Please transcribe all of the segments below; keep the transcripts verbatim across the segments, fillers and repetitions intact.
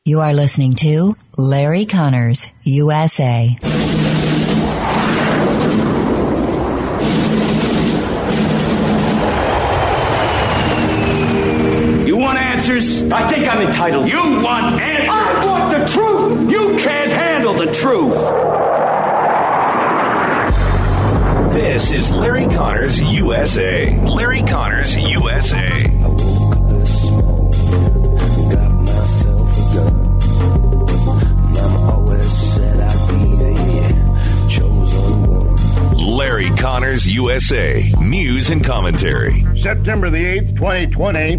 You are listening to Larry Connors, U S A. You want answers? I think I'm entitled. You want answers? I want the truth! You can't handle the truth! This is Larry Connors, U S A. Larry Connors, U S A. Larry Connors, U S A. News and commentary. September the eighth, twenty twenty.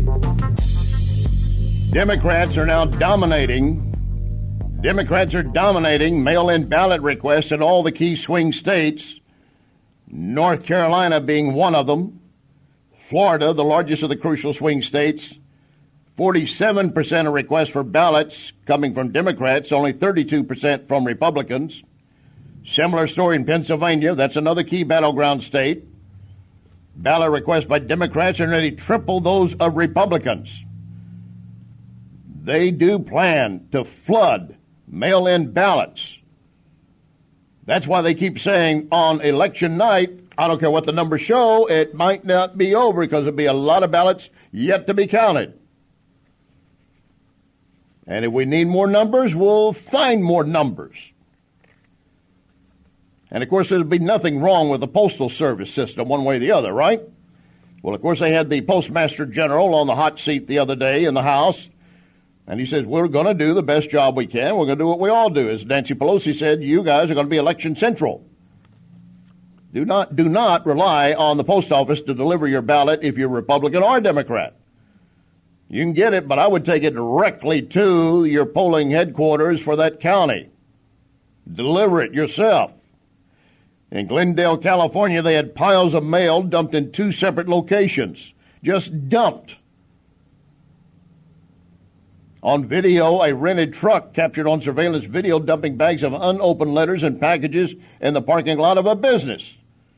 Democrats are now dominating. Democrats are dominating mail-in ballot requests in all the key swing states. North Carolina being one of them. Florida, the largest of the crucial swing states. forty-seven percent of requests for ballots coming from Democrats, only thirty-two percent from Republicans. Similar story in Pennsylvania. That's another key battleground state. Ballot requests by Democrats are nearly triple those of Republicans. They do plan to flood mail-in ballots. That's why they keep saying on election night, I don't care what the numbers show, it might not be over because there'll be a lot of ballots yet to be counted. And if we need more numbers, we'll find more numbers. And, of course, there'd be nothing wrong with the Postal Service system one way or the other, right? Well, of course, they had the Postmaster General on the hot seat the other day in the House, and he says, we're going to do the best job we can. We're going to do what we all do. As Nancy Pelosi said, you guys are going to be election central. Do not, do not rely on the post office to deliver your ballot if you're Republican or Democrat. You can get it, but I would take it directly to your polling headquarters for that county. Deliver it yourself. In Glendale, California, they had piles of mail dumped in two separate locations. Just dumped. On video, a rented truck captured on surveillance video dumping bags of unopened letters and packages in the parking lot of a business.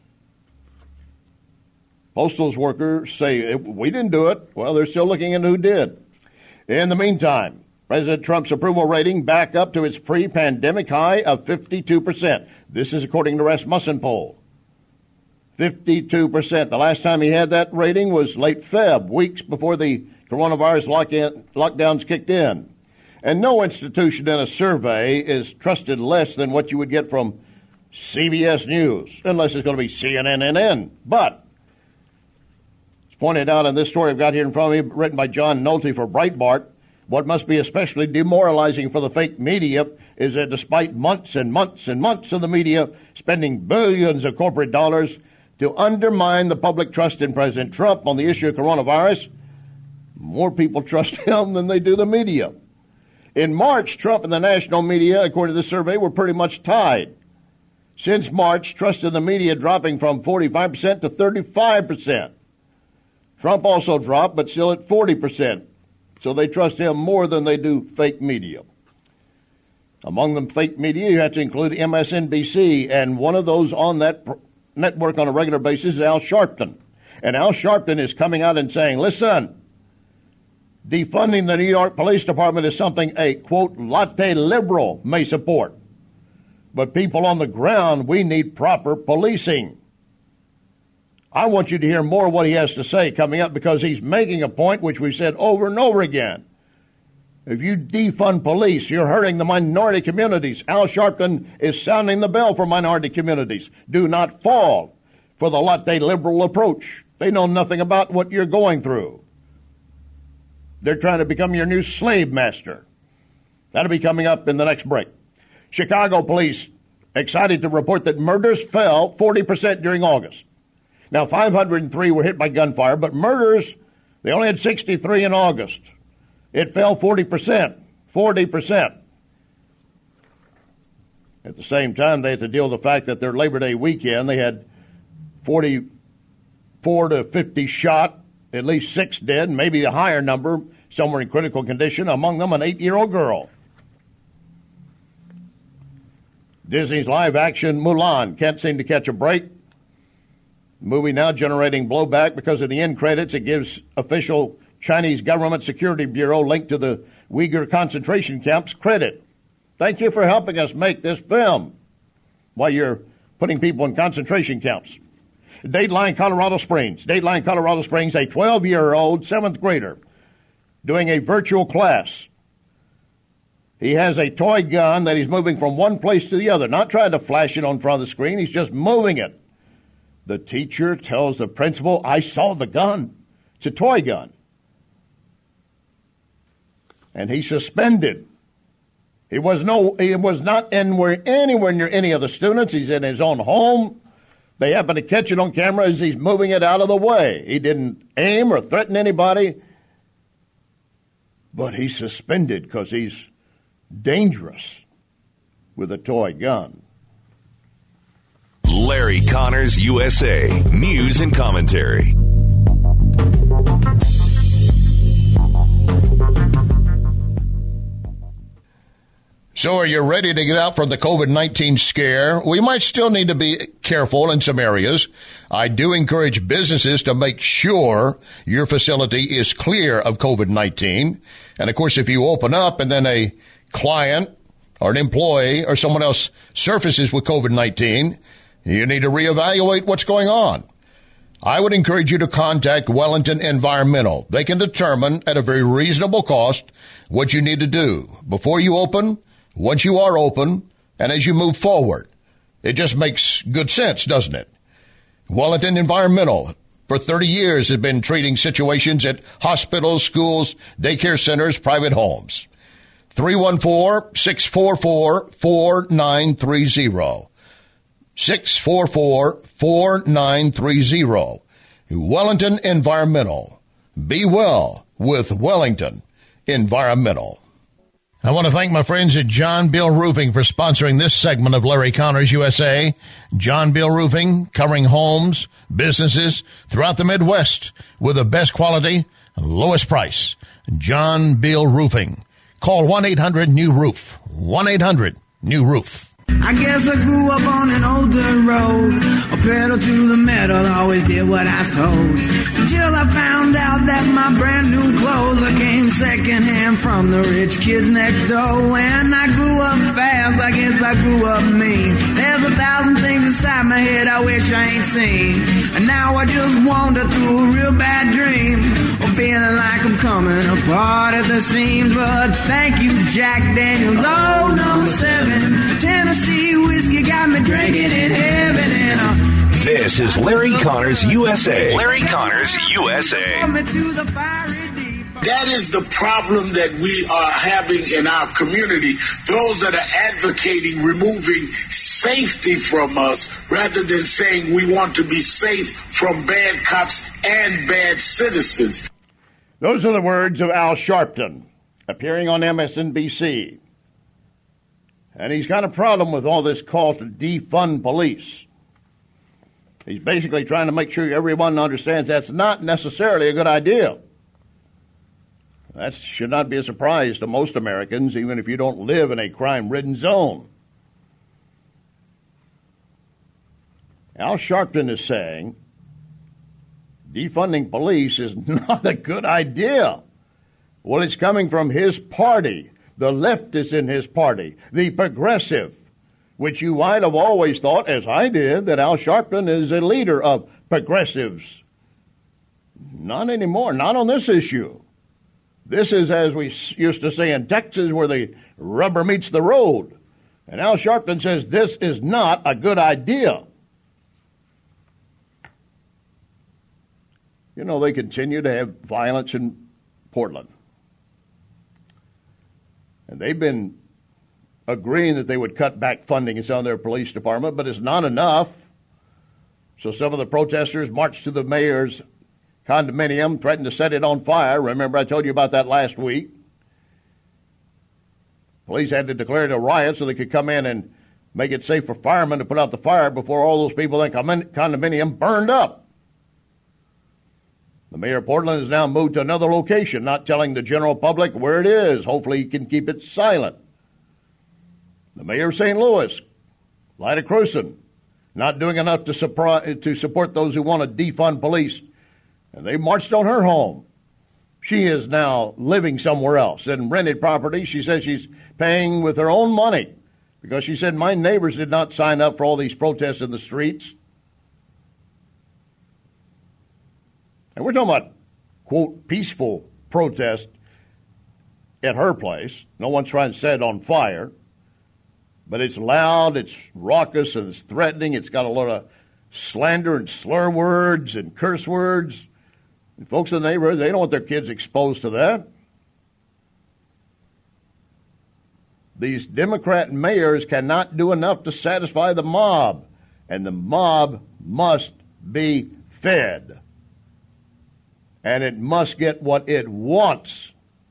Postal workers say, we didn't do it. Well, they're still looking into who did. In the meantime, President Trump's approval rating back up to its pre-pandemic high of fifty-two percent. This is according to Rasmussen poll. fifty-two percent. The last time he had that rating was late February, weeks before the coronavirus lock-in, lockdowns kicked in. And no institution in a survey is trusted less than what you would get from C B S News, unless it's going to be C N N. But it's pointed out in this story I've got here in front of me, written by John Nolte for Breitbart, what must be especially demoralizing for the fake media is that despite months and months and months of the media spending billions of corporate dollars to undermine the public trust in President Trump on the issue of coronavirus, more people trust him than they do the media. In March, Trump and the national media, according to this survey, were pretty much tied. Since March, trust in the media dropping from forty-five percent to thirty-five percent. Trump also dropped, but still at forty percent. So they trust him more than they do fake media. Among them fake media, you have to include M S N B C, and one of those on that pr- network on a regular basis is Al Sharpton. And Al Sharpton is coming out and saying, listen, defunding the New York Police Department is something a, quote, latte liberal may support. But people on the ground, we need proper policing. I want you to hear more of what he has to say coming up because he's making a point which we've said over and over again. If you defund police, you're hurting the minority communities. Al Sharpton is sounding the bell for minority communities. Do not fall for the latte liberal approach. They know nothing about what you're going through. They're trying to become your new slave master. That'll be coming up in the next break. Chicago police excited to report that murders fell forty percent during August. Now, five hundred three were hit by gunfire, but murders, they only had sixty-three in August. It fell forty percent. forty percent. At the same time, they had to deal with the fact that their Labor Day weekend, they had forty-four to fifty shot, at least six dead, maybe a higher number, somewhere in critical condition, among them an eight-year-old girl. Disney's live-action Mulan can't seem to catch a break. Movie now generating blowback because of the end credits. It gives official Chinese Government Security Bureau linked to the Uyghur concentration camps credit. Thank you for helping us make this film while you're putting people in concentration camps. Dateline, Colorado Springs. Dateline, Colorado Springs, a twelve-year-old seventh grader doing a virtual class. He has a toy gun that he's moving from one place to the other, not trying to flash it on front of the screen. He's just moving it. The teacher tells the principal, I saw the gun. It's a toy gun. And he's suspended. He was no, he was not anywhere, anywhere near any of the students. He's in his own home. They happen to catch it on camera as he's moving it out of the way. He didn't aim or threaten anybody, but he's suspended because he's dangerous with a toy gun. Larry Connors, U S A. News and commentary. So are you ready to get out from the covid nineteen scare? We might still need to be careful in some areas. I do encourage businesses to make sure your facility is clear of covid nineteen. And, of course, if you open up and then a client or an employee or someone else surfaces with covid nineteen, you need to reevaluate what's going on. I would encourage you to contact Wellington Environmental. They can determine at a very reasonable cost what you need to do before you open, once you are open, and as you move forward. It just makes good sense, doesn't it? Wellington Environmental, for thirty years, has been treating situations at hospitals, schools, daycare centers, private homes. three one four, six four four, four nine three zero. six four four, four nine three zero. Wellington Environmental. Be well with Wellington Environmental. I want to thank my friends at John Bill Roofing for sponsoring this segment of Larry Connors U S A. John Bill Roofing, covering homes, businesses throughout the Midwest with the best quality, lowest price. John Bill Roofing. Call one eight hundred new roof. one eight hundred new roof. I guess I grew up on an older road, a pedal to the metal, always did what I was told. Until I found out that my brand new clothes I came secondhand from the rich kids next door. When I grew up fast, I guess I grew up mean. There's a thousand things inside my head I wish I ain't seen. And now I just wander through a real bad dream, or feeling like I'm coming apart at the seams. But thank you, Jack Daniels, oh, number seven, Tennessee whiskey got me drinking in heaven. And uh, this is Larry Connors U S A. Larry Connors U S A. That is the problem that we are having in our community. Those that are advocating removing safety from us rather than saying we want to be safe from bad cops and bad citizens. Those are the words of Al Sharpton, appearing on M S N B C. And he's got a problem with all this call to defund police. He's basically trying to make sure everyone understands that's not necessarily a good idea. That should not be a surprise to most Americans, even if you don't live in a crime-ridden zone. Al Sharpton is saying defunding police is not a good idea. Well, it's coming from his party. The left is in his party, the progressive, which you might have always thought, as I did, that Al Sharpton is a leader of progressives. Not anymore, not on this issue. This is, as we used to say in Texas, where the rubber meets the road. And Al Sharpton says this is not a good idea. You know, they continue to have violence in Portland. And they've been agreeing that they would cut back funding in some of their police department, but it's not enough. So some of the protesters marched to the mayor's condominium, threatened to set it on fire. Remember, I told you about that last week. Police had to declare it a riot so they could come in and make it safe for firemen to put out the fire before all those people in the condominium burned up. The mayor of Portland has now moved to another location, not telling the general public where it is. Hopefully he can keep it silent. The mayor of Saint Louis, Lyda Crewson, not doing enough to, support, to support those who want to defund police. And they marched on her home. she is now living somewhere else in rented property. She says she's paying with her own money because she said, my neighbors did not sign up for all these protests in the streets. And we're talking about, quote, peaceful protest at her place. No one's trying to set it on fire. But it's loud, it's raucous, and it's threatening. It's got a lot of slander and slur words and curse words. And folks in the neighborhood, they don't want their kids exposed to that. These Democrat mayors cannot do enough to satisfy the mob, and the mob must be fed. And it must get what it wants.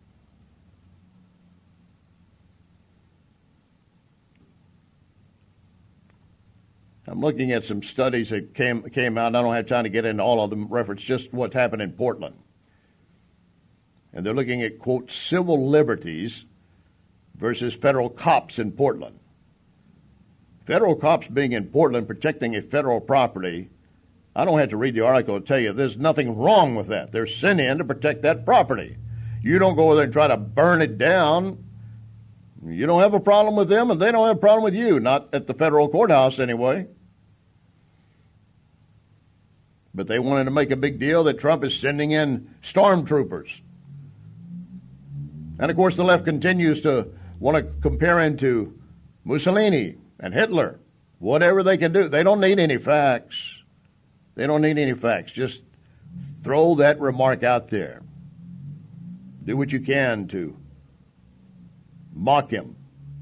I'm looking at some studies that came came out, and I don't have time to get into all of them, reference just what's happened in Portland. And they're looking at, quote, civil liberties versus federal cops in Portland. Federal cops being in Portland protecting a federal property, I don't have to read the article to tell you there's nothing wrong with that. They're sent in to protect that property. You don't go over there and try to burn it down. You don't have a problem with them, and they don't have a problem with you, not at the federal courthouse anyway. But they wanted to make a big deal that Trump is sending in stormtroopers. And, of course, the left continues to want to compare him to Mussolini and Hitler, whatever they can do. They don't need any facts. They don't need any facts. Just throw that remark out there. Do what you can to mock him.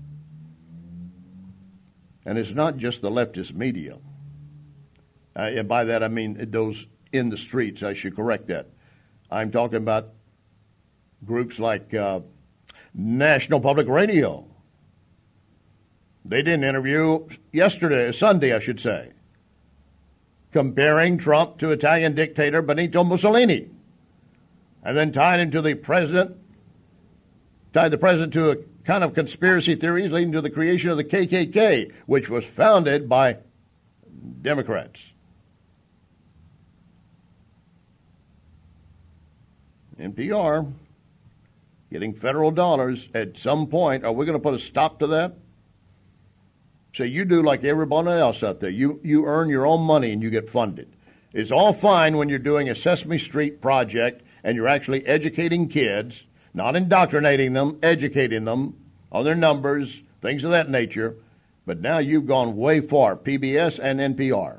And it's not just the leftist media. Uh, and by that I mean those in the streets. I should correct that. I'm talking about groups like uh, National Public Radio. They did an interview yesterday, Sunday I should say, comparing Trump to Italian dictator Benito Mussolini, and then tied into the president, tied the president to a kind of conspiracy theories leading to the creation of the K K K, which was founded by Democrats. N P R getting federal dollars at some point. Are we going to put a stop to that? So you do like everybody else out there. You you earn your own money and you get funded. It's all fine when you're doing a Sesame Street project and you're actually educating kids, not indoctrinating them, educating them on their numbers, things of that nature. But now you've gone way far, P B S and N P R.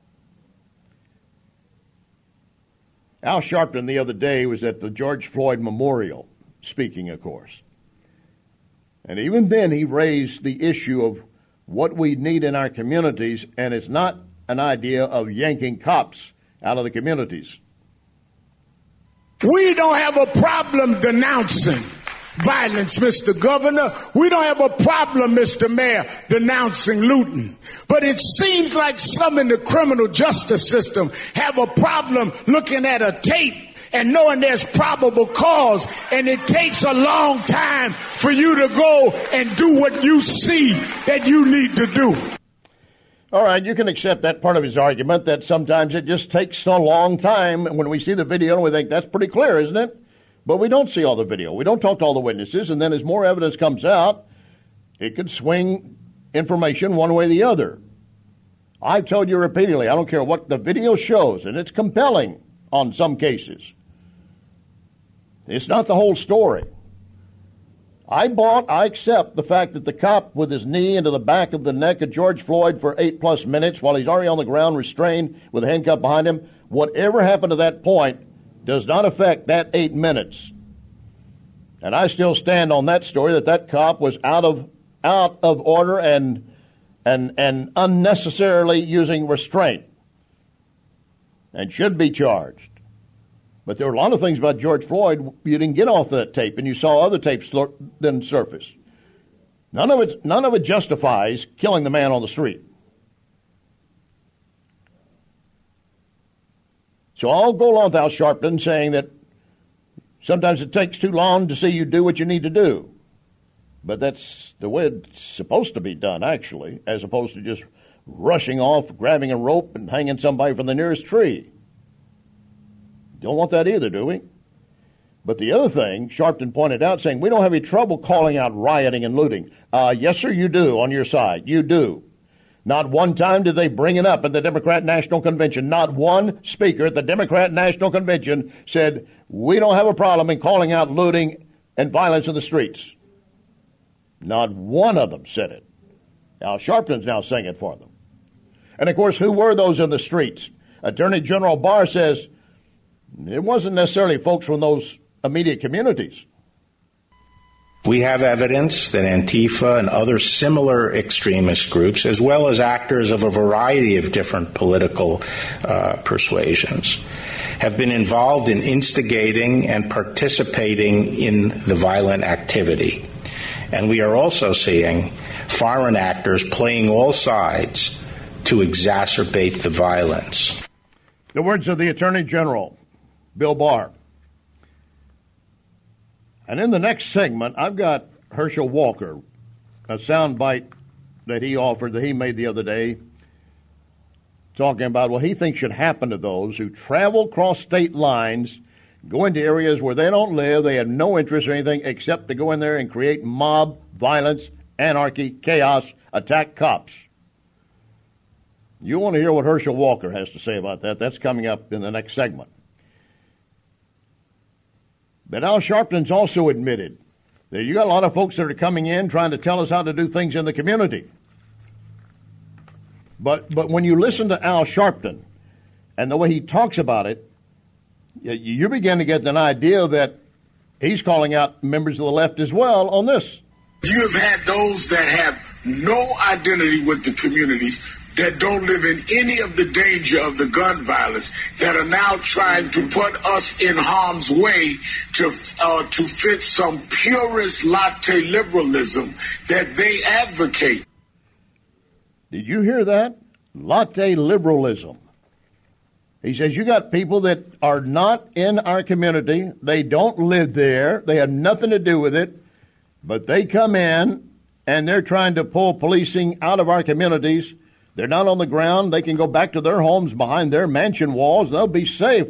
Al Sharpton the other day was at the George Floyd Memorial, speaking, of course. And even then he raised the issue of what we need in our communities, and it's not an idea of yanking cops out of the communities. We don't have a problem denouncing violence, Mister Governor. We don't have a problem, Mister Mayor, denouncing looting. But it seems like some in the criminal justice system have a problem looking at a tape and knowing there's probable cause, and it takes a long time for you to go and do what you see that you need to do. All right, you can accept that part of his argument, that sometimes it just takes a long time. When we see the video, we think that's pretty clear, isn't it? But we don't see all the video. We don't talk to all the witnesses, and then as more evidence comes out, it could swing information one way or the other. I've told you repeatedly, I don't care what the video shows, and it's compelling on some cases. It's not the whole story. I bought, I accept the fact that the cop with his knee into the back of the neck of George Floyd for eight plus minutes while he's already on the ground restrained with a handcuff behind him, whatever happened to that point does not affect that eight minutes. And I still stand on that story that that cop was out of out of order and and and unnecessarily using restraint and should be charged. But there were a lot of things about George Floyd you didn't get off that tape, and you saw other tapes then surface. None of it, none of it justifies killing the man on the street. So I'll go along with Al Sharpton saying that sometimes it takes too long to see you do what you need to do. But that's the way it's supposed to be done, actually, as opposed to just rushing off, grabbing a rope, and hanging somebody from the nearest tree. Don't want that either, do we? But the other thing, Sharpton pointed out, saying, we don't have any trouble calling out rioting and looting. Uh, yes, sir, you do on your side. You do. Not one time did they bring it up at the Democrat National Convention. Not one speaker at the Democrat National Convention said, we don't have a problem in calling out looting and violence in the streets. Not one of them said it. Al Sharpton's now saying it for them. And, of course, who were those in the streets? Attorney General Barr says it wasn't necessarily folks from those immediate communities. We have evidence that Antifa and other similar extremist groups, as well as actors of a variety of different political uh, persuasions, have been involved in instigating and participating in the violent activity. And we are also seeing foreign actors playing all sides to exacerbate the violence. The words of the Attorney General, Bill Barr. And in the next segment, I've got Herschel Walker, a sound bite that he offered, that he made the other day, talking about what he thinks should happen to those who travel across state lines, go into areas where they don't live, they have no interest in anything except to go in there and create mob violence, anarchy, chaos, attack cops. You want to hear what Herschel Walker has to say about that. That's coming up in the next segment. But Al Sharpton's also admitted that you got a lot of folks that are coming in trying to tell us how to do things in the community. But but when you listen to Al Sharpton and the way he talks about it, you begin to get an idea that he's calling out members of the left as well on this. You have had those that have no identity with the communities, that don't live in any of the danger of the gun violence, that are now trying to put us in harm's way to uh, to fit some purist latte liberalism that they advocate. Did you hear that? Latte liberalism. He says you got people that are not in our community. They don't live there. They have nothing to do with it. But they come in and they're trying to pull policing out of our communities. They're not on the ground. They can go back to their homes behind their mansion walls. They'll be safe.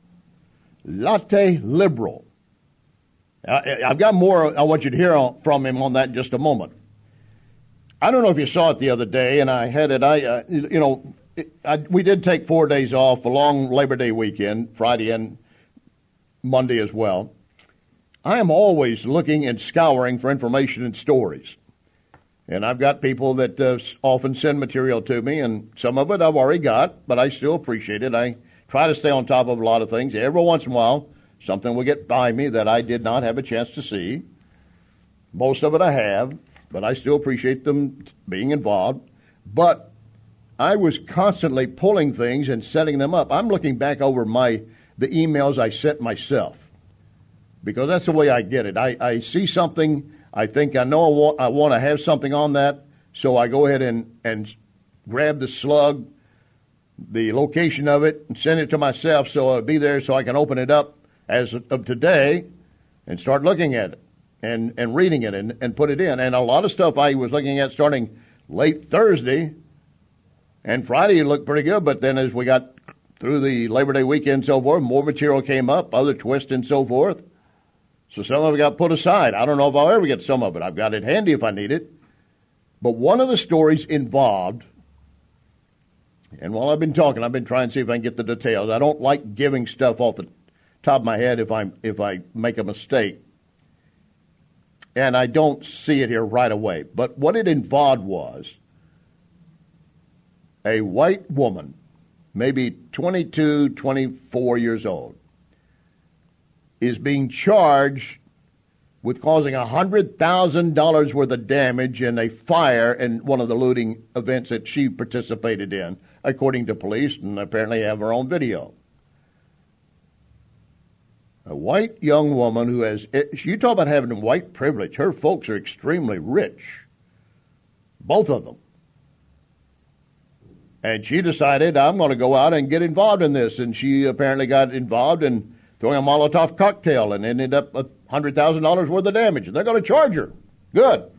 Latte liberal. I, I've got more I want you to hear from him on that in just a moment. I don't know if you saw it the other day, and I had it. I, uh, you know, it, I, we did take four days off, a long Labor Day weekend, Friday and Monday as well. I am always looking and scouring for information and stories. And I've got people that uh, often send material to me, and some of it I've already got, but I still appreciate it. I try to stay on top of a lot of things. Every once in a while, something will get by me that I did not have a chance to see. Most of it I have, but I still appreciate them being involved. But I was constantly pulling things and setting them up. I'm looking back over my the emails I sent myself, because that's the way I get it. I, I see something, I think I know I want, I want to have something on that, so I go ahead and, and grab the slug, the location of it, and send it to myself so it'll be there so I can open it up as of today and start looking at it and, and reading it and, and put it in. And a lot of stuff I was looking at starting late Thursday and Friday looked pretty good, but then as we got through the Labor Day weekend and so forth, more material came up, other twists and so forth. So some of it got put aside. I don't know if I'll ever get some of it. I've got it handy if I need it. But one of the stories involved, and while I've been talking, I've been trying to see if I can get the details. I don't like giving stuff off the top of my head if I if I make a mistake. And I don't see it here right away. But what it involved was a white woman, maybe twenty-two, twenty-four years old, is being charged with causing one hundred thousand dollars worth of damage in a fire in one of the looting events that she participated in, according to police, and apparently have her own video. A white young woman who has, you talk about having white privilege, her folks are extremely rich, both of them. And she decided, I'm going to go out and get involved in this, and she apparently got involved in throwing a Molotov cocktail and ended up with one hundred thousand dollars worth of damage. They're going to charge her. Good.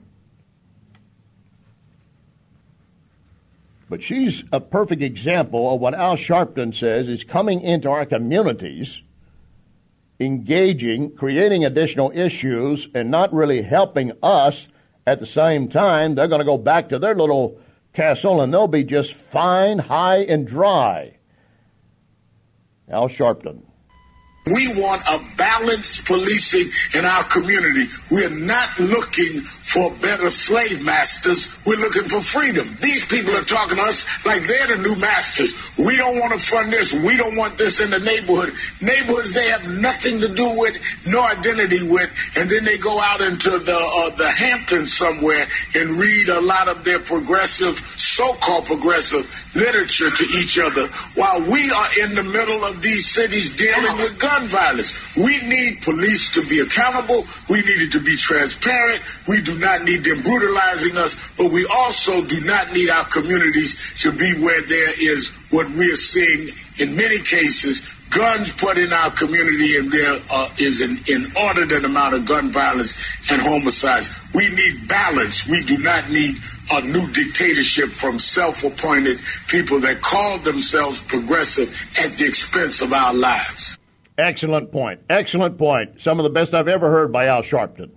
But she's a perfect example of what Al Sharpton says is coming into our communities engaging, creating additional issues, and not really helping us at the same time. They're going to go back to their little castle, and they'll be just fine, high, and dry. Al Sharpton. We want a balanced policing in our community. We're not looking for better slave masters. We're looking for freedom. These people are talking to us like they're the new masters. We don't want to fund this. We don't want this in the neighborhood. Neighborhoods they have nothing to do with, no identity with, and then they go out into the uh, the Hamptons somewhere and read a lot of their progressive, so-called progressive literature to each other while we are in the middle of these cities dealing with guns. Violence. We need police to be accountable. We need it to be transparent. We do not need them brutalizing us, but we also do not need our communities to be where there is what we are seeing in many cases, guns put in our community, and there uh, is an inordinate amount of gun violence and homicides. We need balance. We do not need a new dictatorship from self-appointed people that call themselves progressive at the expense of our lives. Excellent point. Excellent point. Some of the best I've ever heard by Al Sharpton.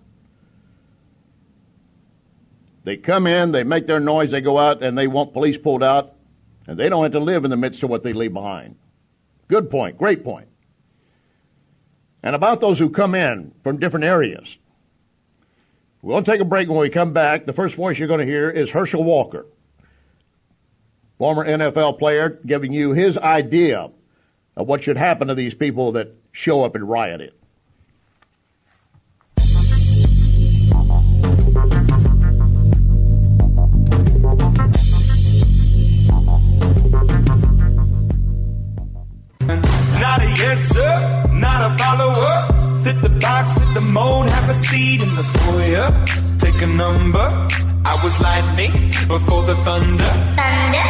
They come in, they make their noise, they go out, and they want police pulled out, and they don't have to live in the midst of what they leave behind. Good point. Great point. And about those who come in from different areas. We'll take a break. When we come back, the first voice you're going to hear is Herschel Walker, former N F L player, giving you his idea of what should happen to these people that show up and riot it. Not a yes, sir, not a follower. Fit the box, fit the mold, have a seat in the foyer. Take a number. I was lightning before the thunder. Thunder,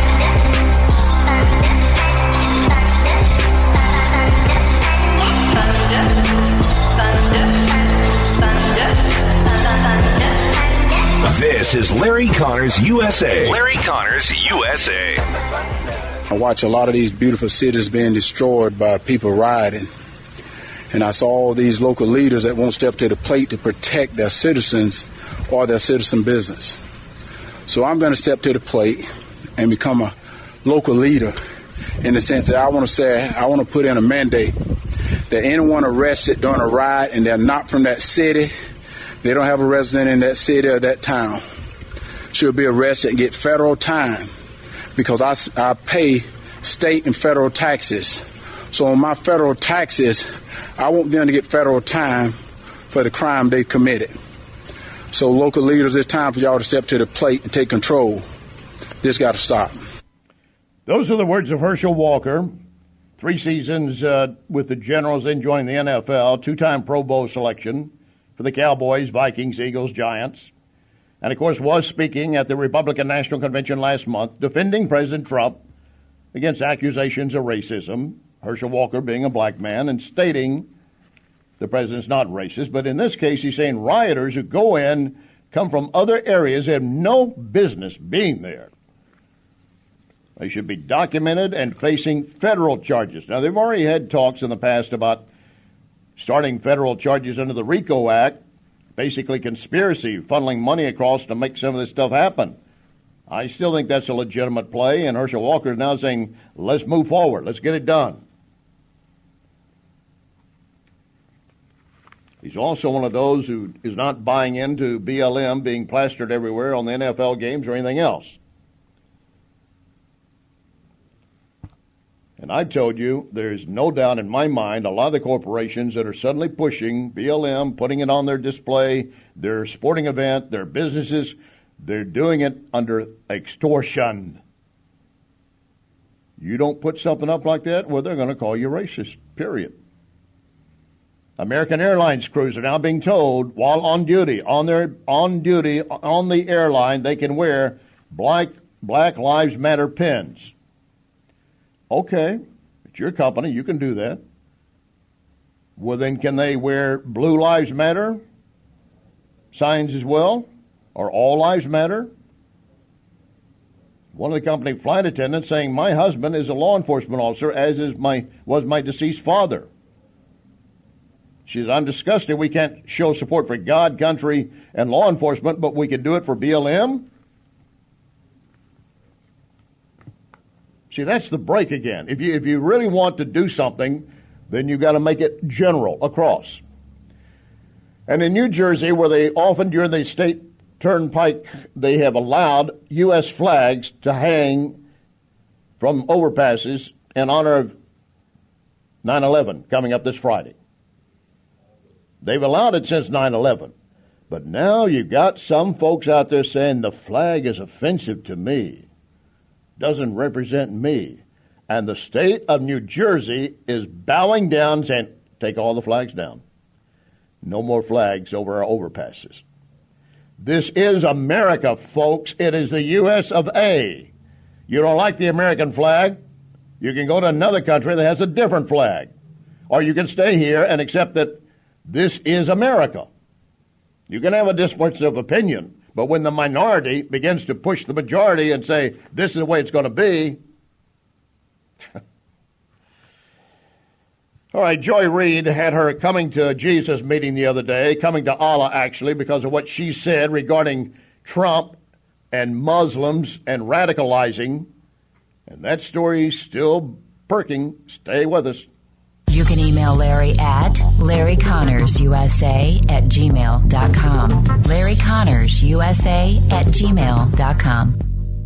This is Larry Connors U S A. Larry Connors U S A. I watch a lot of these beautiful cities being destroyed by people rioting. And I saw all these local leaders that won't step to the plate to protect their citizens or their citizen business. So I'm going to step to the plate and become a local leader in the sense that I want to say, I want to put in a mandate that anyone arrested during a riot and they're not from that city, they don't have a resident in that city or that town, should be arrested and get federal time because I, I pay state and federal taxes. So on my federal taxes, I want them to get federal time for the crime they committed. So local leaders, it's time for y'all to step to the plate and take control. This got to stop. Those are the words of Herschel Walker. Three seasons uh, with the Generals, then joining the N F L, two-time Pro Bowl selection for the Cowboys, Vikings, Eagles, Giants. And, of course, was speaking at the Republican National Convention last month, defending President Trump against accusations of racism, Herschel Walker being a black man, and stating the president's not racist. But in this case, he's saying rioters who go in come from other areas, have no business being there. They should be documented and facing federal charges. Now, they've already had talks in the past about starting federal charges under the RICO Act, basically conspiracy, funneling money across to make some of this stuff happen. I still think that's a legitimate play, and Herschel Walker is now saying, let's move forward, let's get it done. He's also one of those who is not buying into B L M being plastered everywhere on the N F L games or anything else. And I've told you, there's no doubt in my mind, a lot of the corporations that are suddenly pushing B L M, putting it on their display, their sporting event, their businesses, they're doing it under extortion. You don't put something up like that, well, they're going to call you racist, period. American Airlines crews are now being told, while on duty, on their on duty, on the airline, they can wear Black, Black Lives Matter pins. Okay, it's your company, you can do that. Well, then can they wear Blue Lives Matter signs as well? Or All Lives Matter? One of the company flight attendants saying, my husband is a law enforcement officer, as is my was my deceased father. She said, I'm disgusted we can't show support for God, country, and law enforcement, but we can do it for B L M? See, that's the break again. If you, if you really want to do something, then you've got to make it general across. And in New Jersey, where they often during the state turnpike, they have allowed U S flags to hang from overpasses in honor of nine eleven coming up this Friday. They've allowed it since nine eleven. But now you've got some folks out there saying the flag is offensive to me, doesn't represent me. And the state of New Jersey is bowing down, saying, take all the flags down. No more flags over our overpasses. This is America, folks. It is the U S of A. You don't like the American flag? You can go to another country that has a different flag. Or you can stay here and accept that this is America. You can have a difference of opinion, but when the minority begins to push the majority and say, this is the way it's going to be. All right, Joy Reid had her coming to Jesus meeting the other day, coming to Allah actually, because of what she said regarding Trump and Muslims and radicalizing. And that story's still perking. Stay with us. You can email Larry at Larry Connors U S A at gmail dot com. Larry Connors U S A at gmail dot com.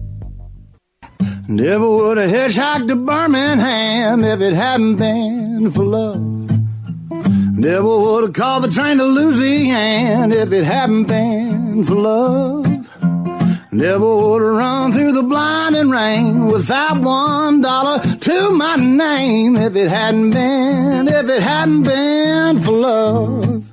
Never would have hitchhiked to Birmingham if it hadn't been for love. Never would have called the train to Louisiana if it hadn't been for love. Never would have run through the blinding rain without one dollar to my name if it hadn't been, if it hadn't been for love.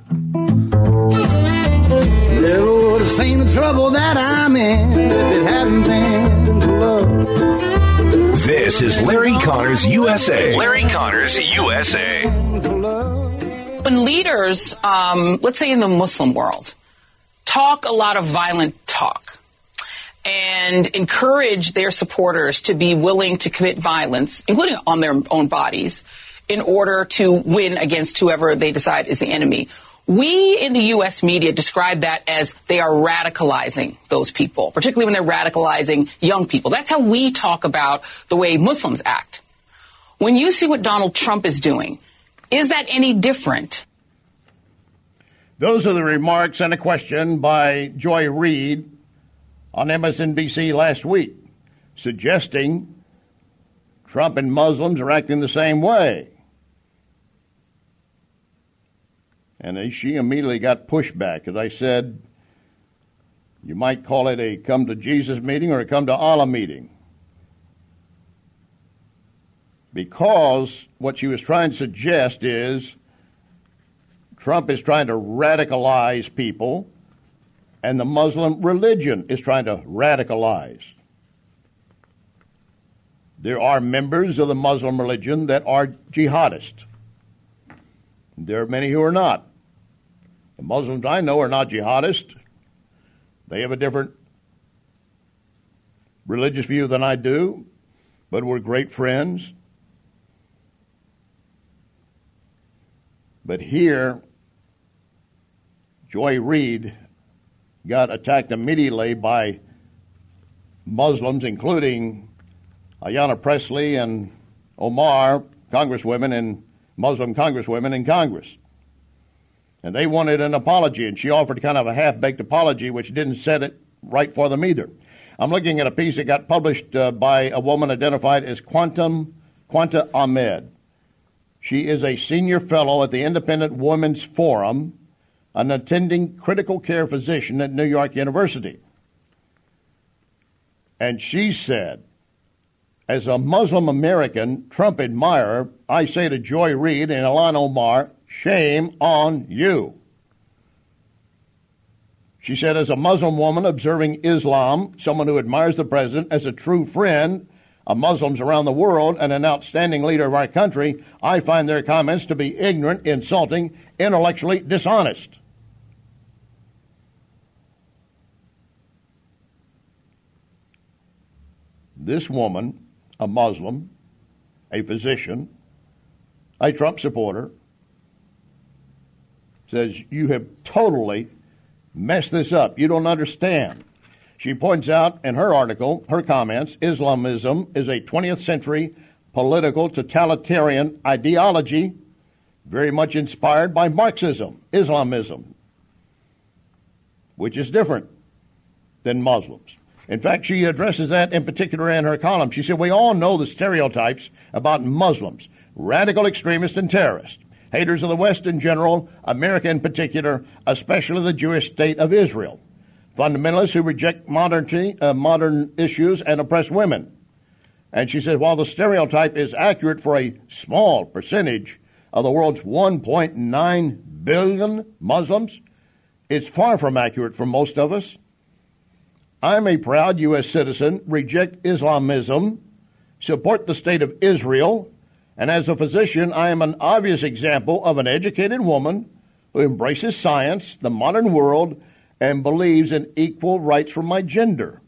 Never would have seen the trouble that I'm in if it hadn't been for love. This is Larry Connors U S A. Larry Connors U S A. When leaders, um, let's say in the Muslim world, talk a lot of violent talk, and encourage their supporters to be willing to commit violence, including on their own bodies, in order to win against whoever they decide is the enemy. We in the U S media describe that as they are radicalizing those people, particularly when they're radicalizing young people. That's how we talk about the way Muslims act. When you see what Donald Trump is doing, is that any different? Those are the remarks and a question by Joy Reid on M S N B C last week, suggesting Trump and Muslims are acting the same way. And she immediately got pushback. As I said, you might call it a come to Jesus meeting or a come to Allah meeting. Because what she was trying to suggest is Trump is trying to radicalize people, and the Muslim religion is trying to radicalize. There are members of the Muslim religion that are jihadists. There are many who are not. The Muslims I know are not jihadists. They have a different religious view than I do, but we're great friends. But here, Joy Reid got attacked immediately by Muslims, including Ayanna Pressley and Omar, congresswomen and Muslim congresswomen in Congress. And they wanted an apology, and she offered kind of a half-baked apology, which didn't set it right for them either. I'm looking at a piece that got published uh, by a woman identified as Quantum, Quanta Ahmed. She is a senior fellow at the Independent Women's Forum, an attending critical care physician at New York University. And she said, as a Muslim American Trump admirer, I say to Joy Reid and Ilhan Omar, shame on you. She said, as a Muslim woman observing Islam, someone who admires the president as a true friend of Muslims around the world and an outstanding leader of our country, I find their comments to be ignorant, insulting, intellectually dishonest. This woman, a Muslim, a physician, a Trump supporter, says, you have totally messed this up. You don't understand. She points out in her article, her comments, Islamism is a twentieth century political totalitarian ideology very much inspired by Marxism, Islamism, which is different than Muslims. In fact, she addresses that in particular in her column. She said, we all know the stereotypes about Muslims, radical extremists and terrorists, haters of the West in general, America in particular, especially the Jewish state of Israel, fundamentalists who reject modernity, uh, modern issues and oppress women. And she said, while the stereotype is accurate for a small percentage of the world's one point nine billion Muslims, it's far from accurate for most of us. I'm a proud U S citizen, reject Islamism, support the state of Israel, and as a physician, I am an obvious example of an educated woman who embraces science, the modern world, and believes in equal rights for my gender.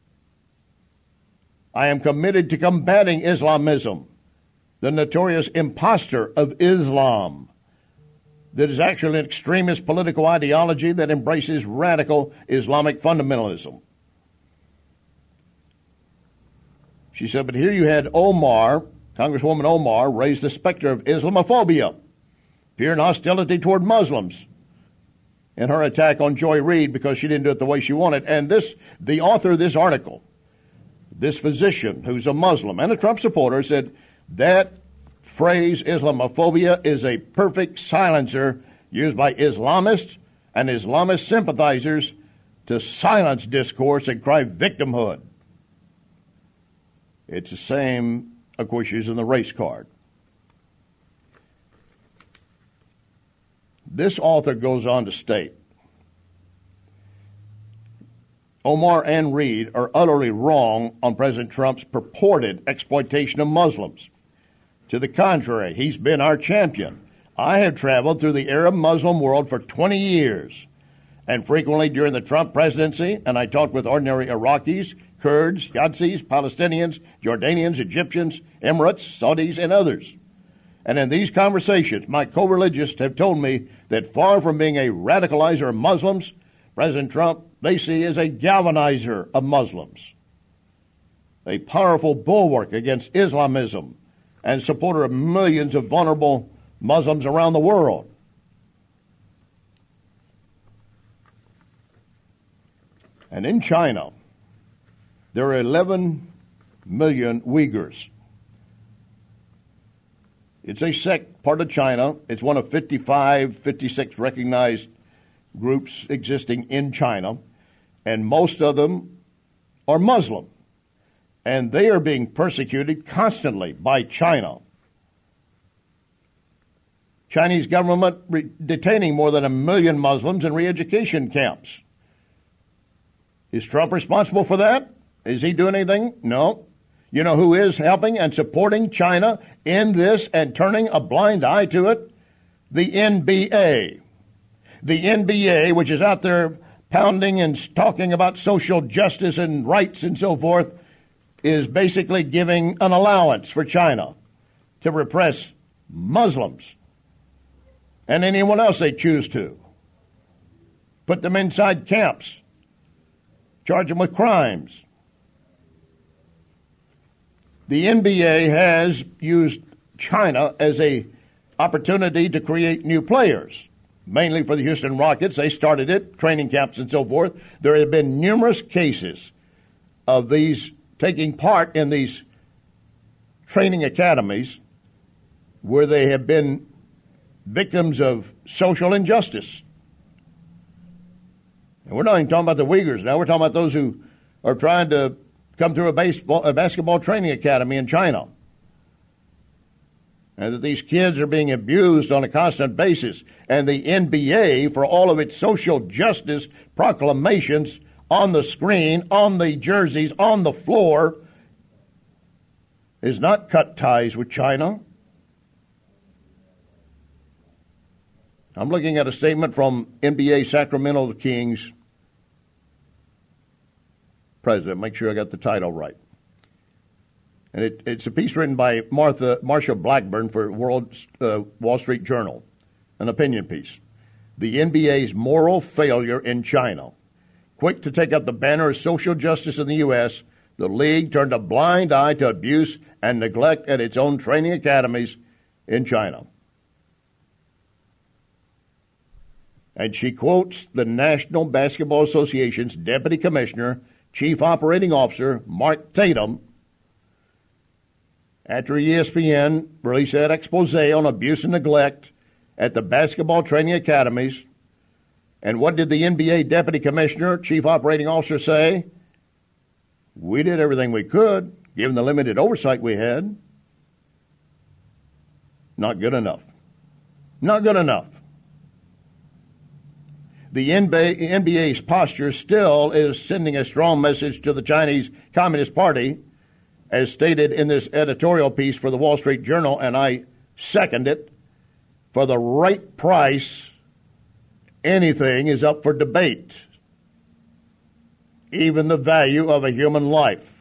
I am committed to combating Islamism, the notorious imposter of Islam, that is actually an extremist political ideology that embraces radical Islamic fundamentalism. She said, but here you had Omar, Congresswoman Omar, raise the specter of Islamophobia, fear and hostility toward Muslims, in her attack on Joy Reid because she didn't do it the way she wanted. And this, the author of this article, this physician who's a Muslim and a Trump supporter, said that phrase Islamophobia is a perfect silencer used by Islamists and Islamist sympathizers to silence discourse and cry victimhood. It's the same, of course, using the race card. This author goes on to state, Omar and Reid are utterly wrong on President Trump's purported exploitation of Muslims. To the contrary, he's been our champion. I have traveled through the Arab Muslim world for twenty years, and frequently during the Trump presidency, and I talked with ordinary Iraqis, Kurds, Yazidis, Palestinians, Jordanians, Egyptians, Emirates, Saudis, and others. And in these conversations, my co-religionists have told me that far from being a radicalizer of Muslims, President Trump they see as a galvanizer of Muslims, a powerful bulwark against Islamism, and supporter of millions of vulnerable Muslims around the world. And in China, there are eleven million Uyghurs. It's a sect, part of China. It's one of fifty-five, fifty-six recognized groups existing in China, and most of them are Muslim. And they are being persecuted constantly by China. Chinese government re- detaining more than a million Muslims in re-education camps. Is Trump responsible for that? Is he doing anything? No. You know who is helping and supporting China in this and turning a blind eye to it? The N B A. The N B A, which is out there pounding and talking about social justice and rights and so forth, is basically giving an allowance for China to repress Muslims and anyone else they choose to. Put them inside camps. Charge them with crimes. The N B A has used China as a opportunity to create new players, mainly for the Houston Rockets. They started it, training camps and so forth. There have been numerous cases of these taking part in these training academies where they have been victims of social injustice. And we're not even talking about the Uyghurs now. We're talking about those who are trying to come through a, baseball, a basketball training academy in China. And that these kids are being abused on a constant basis. And the N B A, for all of its social justice proclamations on the screen, on the jerseys, on the floor, is not cut ties with China. I'm looking at a statement from N B A Sacramento Kings president. Make sure I got the title right. And it, it's a piece written by Martha Marsha Blackburn for World uh, Wall Street Journal, an opinion piece. the N B A's moral failure in China. Quick to take up the banner of social justice in the U S, the league turned a blind eye to abuse and neglect at its own training academies in China. And she quotes the National Basketball Association's Deputy Commissioner, Chief Operating Officer, Mark Tatum, after E S P N released that expose on abuse and neglect at the basketball training academies. And what did the N B A Deputy Commissioner, Chief Operating Officer say? We did everything we could, given the limited oversight we had. Not good enough. Not good enough. The N B A's posture still is sending a strong message to the Chinese Communist Party, as stated in this editorial piece for the Wall Street Journal, and I second it. For the right price, anything is up for debate, even the value of a human life.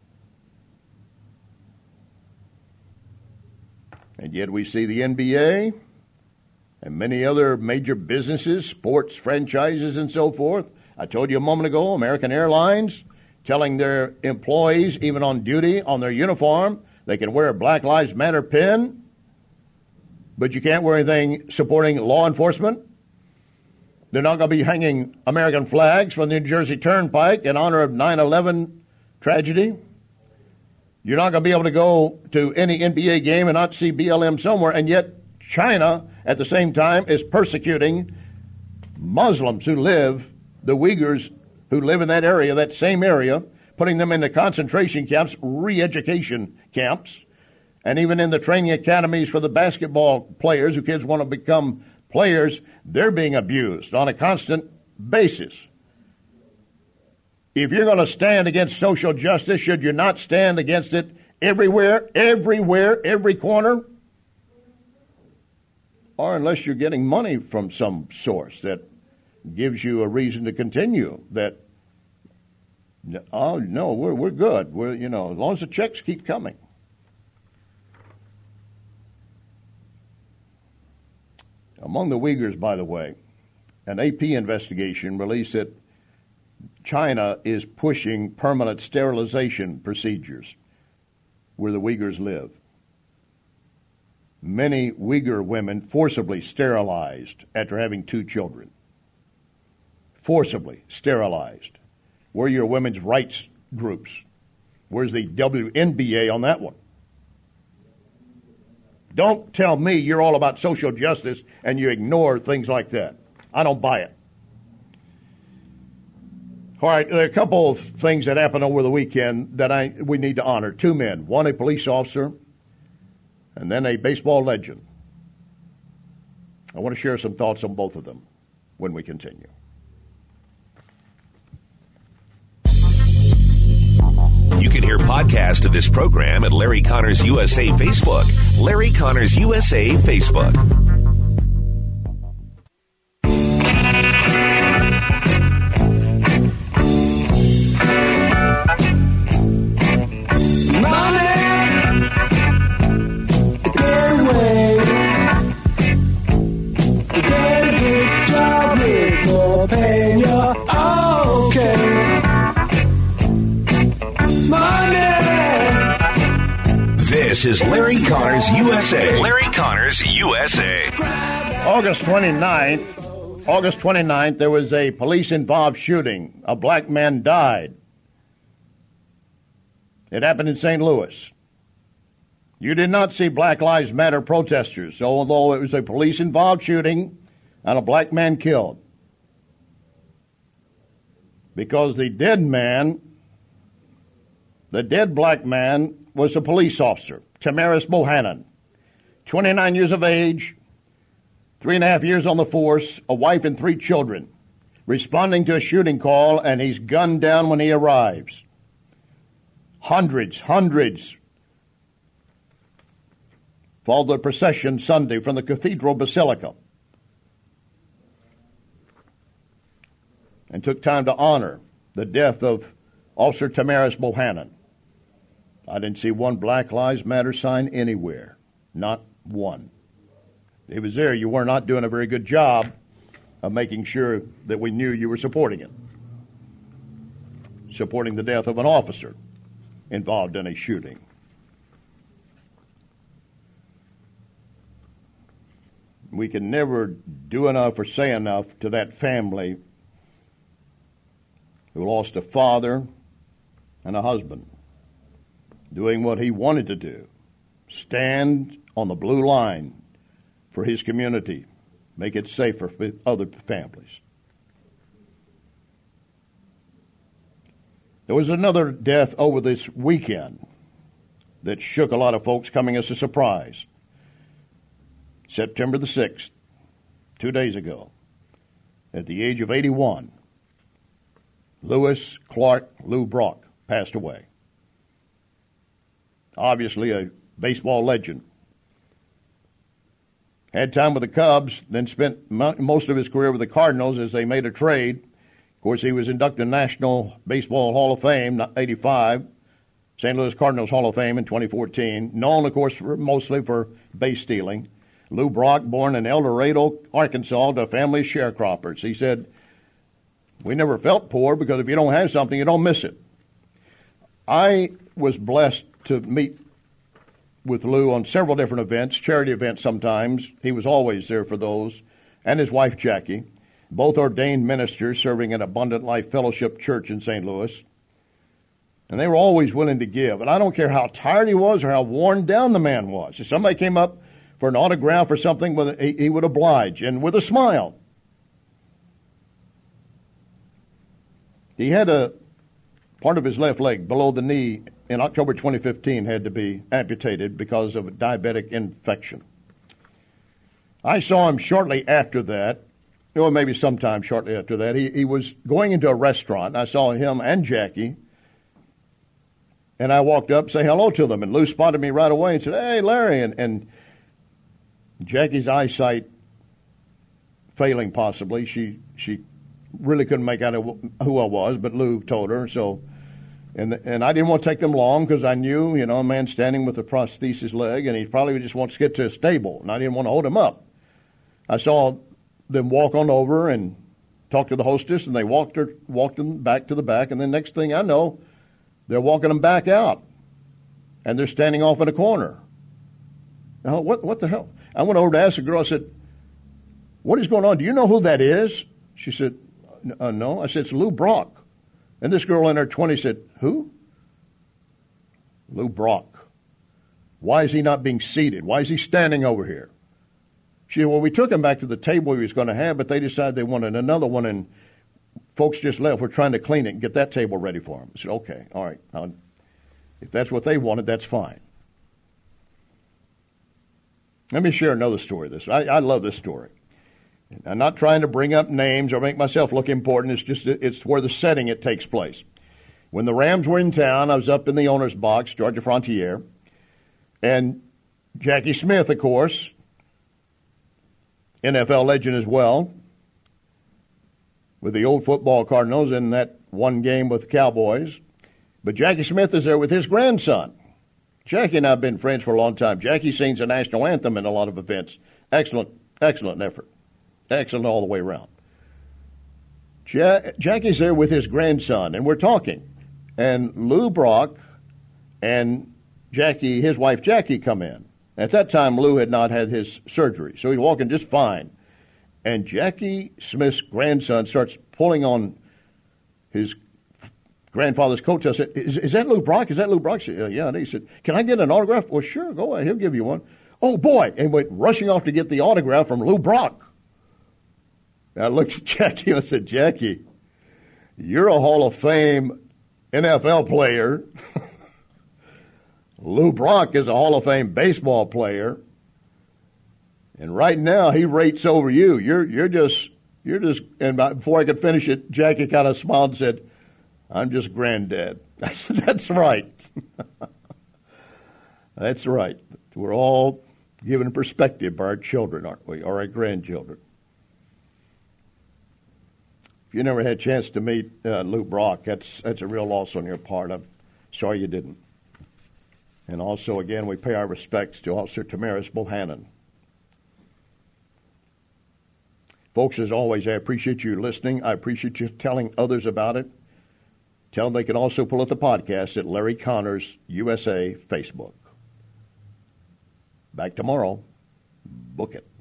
And yet we see the N B A and many other major businesses, sports franchises, and so forth. I told you a moment ago, American Airlines telling their employees, even on duty, on their uniform, they can wear a Black Lives Matter pin, but you can't wear anything supporting law enforcement. They're not going to be hanging American flags from the New Jersey Turnpike in honor of nine eleven tragedy. You're not going to be able to go to any N B A game and not see B L M somewhere, and yet China, at the same time, is persecuting Muslims who live, the Uyghurs who live in that area, that same area, putting them into concentration camps, re-education camps, and even in the training academies for the basketball players who kids want to become players, they're being abused on a constant basis. If you're going to stand against social justice, should you not stand against it everywhere, everywhere, every corner? Or unless you're getting money from some source that gives you a reason to continue, that, oh, no, we're we're good. We're, you know, as long as the checks keep coming. Among the Uyghurs, by the way, an A P investigation released that China is pushing permanent sterilization procedures where the Uyghurs live. Many Uyghur women forcibly sterilized after having two children. Forcibly sterilized. Where are your women's rights groups? Where's the W N B A on that one? Don't tell me you're all about social justice and you ignore things like that. I don't buy it. All right, there are a couple of things that happened over the weekend that I we need to honor. Two men, one a police officer, and then a baseball legend. I want to share some thoughts on both of them when we continue. You can hear podcast of this program at Larry Connors U S A Facebook. Larry Connors U S A Facebook. This is Larry Connors U S A. Larry Connors U S A. August twenty-ninth, August twenty-ninth, there was a police-involved shooting. A black man died. It happened in Saint Louis. You did not see Black Lives Matter protesters, although it was a police-involved shooting and a black man killed. Because the dead man, the dead black man, was a police officer, Tamaris Bohannon, twenty-nine years of age, three and a half years on the force, a wife and three children, responding to a shooting call, and he's gunned down when he arrives. Hundreds, hundreds followed the procession Sunday from the Cathedral Basilica and took time to honor the death of Officer Tamaris Bohannon. I didn't see one Black Lives Matter sign anywhere. Not one. It was there. You were not doing a very good job of making sure that we knew you were supporting it, supporting the death of an officer involved in a shooting. We can never do enough or say enough to that family who lost a father and a husband doing what he wanted to do, stand on the blue line for his community, make it safer for other families. There was another death over this weekend that shook a lot of folks, coming as a surprise. September the sixth, two days ago, at the age of eighty-one, Lewis Clark Lou Brock passed away. Obviously a baseball legend. Had time with the Cubs, then spent most of his career with the Cardinals as they made a trade. Of course, he was inducted in National Baseball Hall of Fame, eighty-five, Saint Louis Cardinals Hall of Fame in twenty fourteen. Known, of course, for, mostly for base stealing. Lou Brock, born in El Dorado, Arkansas, to a family of sharecroppers. He said, "We never felt poor because if you don't have something, you don't miss it." I was blessed to meet with Lou on several different events, charity events sometimes. He was always there for those, and his wife Jackie, both ordained ministers serving at Abundant Life Fellowship Church in Saint Louis. And they were always willing to give. And I don't care how tired he was or how worn down the man was. If somebody came up for an autograph or something, he would oblige, and with a smile. He had a part of his left leg below the knee in October twenty fifteen had to be amputated because of a diabetic infection. I saw him shortly after that, or maybe sometime shortly after that. He, he was going into a restaurant. I saw him and Jackie, and I walked up, say hello to them, and Lou spotted me right away and said, "Hey, Larry," and, and Jackie's eyesight failing possibly. She she really couldn't make out who I was, but Lou told her. So, and and I didn't want to take them long because I knew, you know, a man standing with a prosthesis leg, and he probably just wants to get to a stable, and I didn't want to hold him up. I saw them walk on over and talk to the hostess, and they walked her walked them back to the back, and then next thing I know, they're walking them back out, and they're standing off in a corner. Now, what what the hell? I went over to ask the girl, I said, "What is going on? Do you know who that is?" She said, uh, "No." I said, "It's Lou Brock." And this girl in her twenties said, "Who?" Lou Brock. "Why is he not being seated? Why is he standing over here?" She said, "Well, we took him back to the table he was going to have, but they decided they wanted another one, and folks just left. We're trying to clean it and get that table ready for him." I said, "Okay, all right. I'll, if that's what they wanted, that's fine." Let me share another story of this. I, I love this story. I'm not trying to bring up names or make myself look important. It's just it's where the setting it takes place. When the Rams were in town, I was up in the owner's box, Georgia Frontier, and Jackie Smith, of course, N F L legend as well, with the old football Cardinals in that one game with the Cowboys. But Jackie Smith is there with his grandson. Jackie and I have been friends for a long time. Jackie sings the national anthem in a lot of events. Excellent, excellent effort. Excellent all the way around. Ja- Jackie's there with his grandson, and we're talking. And Lou Brock and Jackie, his wife Jackie, come in. At that time, Lou had not had his surgery, so he's walking just fine. And Jackie Smith's grandson starts pulling on his grandfather's coat. I said, is, is that Lou Brock? Is that Lou Brock? Said, yeah, yeah. And he said, "Can I get an autograph?" "Well, sure, go ahead. He'll give you one." "Oh, boy." And went rushing off to get the autograph from Lou Brock. And I looked at Jackie and I said, "Jackie, you're a Hall of Fame N F L player. Lou Brock is a Hall of Fame baseball player. And right now he rates over you. You're you're just, you're just, and before I could finish it, Jackie kind of smiled and said, "I'm just granddad." I said, "That's right." That's right. We're all given perspective by our children, aren't we, or our grandchildren. If you never had a chance to meet uh, Lou Brock, that's that's a real loss on your part. I'm sorry you didn't. And also, again, we pay our respects to Officer Tamaris Bohannon. Folks, as always, I appreciate you listening. I appreciate you telling others about it. Tell them they can also pull up the podcast at Larry Connors U S A Facebook. Back tomorrow. Book it.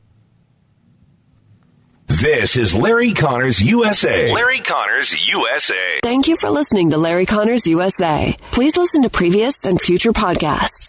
This is Larry Connors U S A. Larry Connors U S A. Thank you for listening to Larry Connors U S A. Please listen to previous and future podcasts